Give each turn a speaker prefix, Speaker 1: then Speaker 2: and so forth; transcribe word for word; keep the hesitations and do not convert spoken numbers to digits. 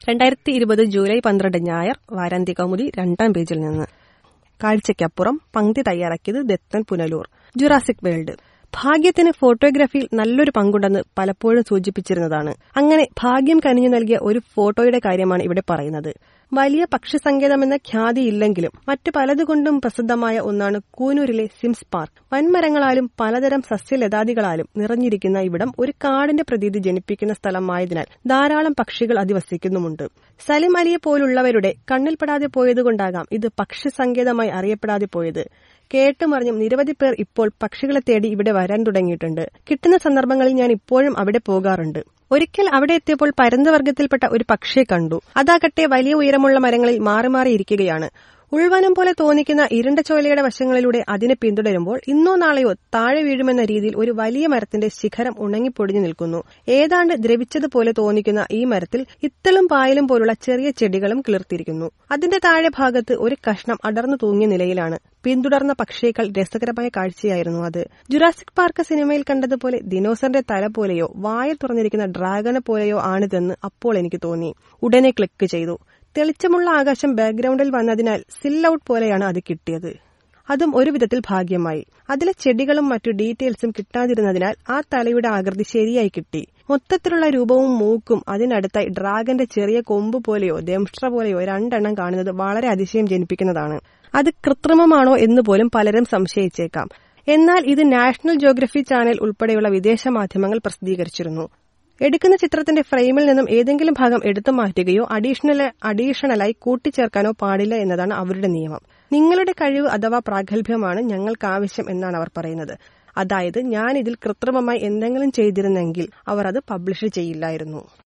Speaker 1: രണ്ടായിരത്തി ഇരുപത് ജൂലൈ പന്ത്രണ്ട് ഞായർ വാരാന്ത്യ കൗമുദി രണ്ടാം പേജിൽ നിന്ന്. കാഴ്ചയ്ക്കപ്പുറം പങ്ക്തി തയ്യാറാക്കിയത് ദത്തൻ പുനലൂർ. Jurassic world. ഭാഗ്യത്തിന് ഫോട്ടോഗ്രാഫിയിൽ നല്ലൊരു പങ്കുണ്ടെന്ന് പലപ്പോഴും സൂചിപ്പിച്ചിരുന്നതാണ്. അങ്ങനെ ഭാഗ്യം കനിഞ്ഞു നൽകിയ ഒരു ഫോട്ടോയുടെ കാര്യമാണ് ഇവിടെ പറയുന്നത്. വലിയ പക്ഷി സങ്കേതമെന്ന ഖ്യാതിയില്ലെങ്കിലും മറ്റു പലതുകൊണ്ടും പ്രസിദ്ധമായ ഒന്നാണ് കൂനൂരിലെ സിംസ് പാർക്ക്. വൻമരങ്ങളാലും പലതരം സസ്യലതാദികളാലും നിറഞ്ഞിരിക്കുന്ന ഇവിടം ഒരു കാടിന്റെ പ്രതീതി ജനിപ്പിക്കുന്ന സ്ഥലമായതിനാൽ ധാരാളം പക്ഷികൾ അധിവസിക്കുന്നുമുണ്ട്. സലിം അലിയെ പോലുള്ളവരുടെ കണ്ണിൽപ്പെടാതെ പോയതുകൊണ്ടാകാം ഇത് പക്ഷി സങ്കേതമായി അറിയപ്പെടാതെ പോയത്. കേട്ടുമറിഞ്ഞും നിരവധി പേർ ഇപ്പോൾ പക്ഷികളെ തേടി ഇവിടെ വരാൻ തുടങ്ങിയിട്ടുണ്ട്. കിട്ടുന്ന സന്ദർഭങ്ങളിൽ ഞാൻ ഇപ്പോഴും അവിടെ പോകാറുണ്ട്. ഒരിക്കൽ അവിടെ എത്തിയപ്പോൾ പരുന്തുവർഗത്തിൽപ്പെട്ട ഒരു പക്ഷിയെ കണ്ടു. അതാകട്ടെ വലിയ ഉയരമുള്ള മരങ്ങളിൽ മാറി മാറി ഇരിക്കുകയാണ്. ഉൾവനം പോലെ തോന്നിക്കുന്ന ഇരുണ്ട ചോലയുടെ വശങ്ങളിലൂടെ അതിനെ പിന്തുടരുമ്പോൾ ഇന്നോ നാളെയോ താഴെ വീഴുമെന്ന രീതിയിൽ ഒരു വലിയ മരത്തിന്റെ ശിഖരം ഉണങ്ങിപ്പൊടിഞ്ഞു നിൽക്കുന്നു. ഏതാണ്ട് ദ്രവിച്ചതുപോലെ തോന്നിക്കുന്ന ഈ മരത്തിൽ ഇത്തളും പായലും പോലുള്ള ചെറിയ ചെടികളും കിളിർത്തിരിക്കുന്നു. അതിന്റെ താഴെ ഭാഗത്ത് ഒരു കഷ്ണം അടർന്നു തൂങ്ങിയ നിലയിലാണ്. പിന്തുടർന്ന പക്ഷിയേക്കാൾ രസകരമായ കാഴ്ചയായിരുന്നു അത്. ജുറാസിക് പാർക്ക് സിനിമയിൽ കണ്ടതുപോലെ ദിനോസറിന്റെ തല പോലെയോ വായിൽ തുറന്നിരിക്കുന്ന ഡ്രാഗനെ പോലെയോ ആണിതെന്ന് അപ്പോൾ എനിക്ക് തോന്നി. ഉടനെ ക്ലിക്ക് ചെയ്തു. തെളിച്ചമുള്ള ആകാശം ബാക്ക്ഗ്രൗണ്ടിൽ വന്നതിനാൽ സിൽ ഔട്ട് പോലെയാണ് അത് കിട്ടിയത്. അതും ഒരു വിധത്തിൽ ഭാഗ്യമായി. അതിലെ ചെടികളും മറ്റു ഡീറ്റെയിൽസും കിട്ടാതിരുന്നതിനാൽ ആ തലയുടെ ആകൃതി ശരിയായി കിട്ടി. മൊത്തത്തിലുള്ള രൂപവും മൂക്കും അതിനടുത്തായി ഡ്രാഗന്റെ ചെറിയ കൊമ്പ് പോലെയോ ദംഷ്ട്ര പോലെയോ രണ്ടെണ്ണം കാണുന്നത് വളരെ അതിശയം ജനിപ്പിക്കുന്നതാണ്. അത് കൃത്രിമമാണോ എന്ന് പോലും പലരും സംശയിച്ചേക്കാം. എന്നാൽ ഇത് നാഷണൽ ജിയോഗ്രഫി ചാനൽ ഉൾപ്പെടെയുള്ള വിദേശ മാധ്യമങ്ങൾ പ്രസിദ്ധീകരിച്ചിരുന്നു. എടുക്കുന്ന ചിത്രത്തിന്റെ ഫ്രെയിമിൽ നിന്നും ഏതെങ്കിലും ഭാഗം എടുത്തു മാറ്റുകയോ അഡീഷണൽ അഡീഷണലായി കൂട്ടിച്ചേർക്കാനോ പാടില്ല എന്നതാണ് അവരുടെ നിയമം. നിങ്ങളുടെ കഴിവ് അഥവാ പ്രാഗൽഭ്യമാണ് ഞങ്ങൾക്ക് ആവശ്യം എന്നാണ് അവർ പറയുന്നത്. അതായത് ഞാൻ ഇതിൽ കൃത്രിമമായി എന്തെങ്കിലും ചെയ്തിരുന്നെങ്കിൽ അവർ അത് പബ്ലിഷ് ചെയ്യില്ലായിരുന്നു.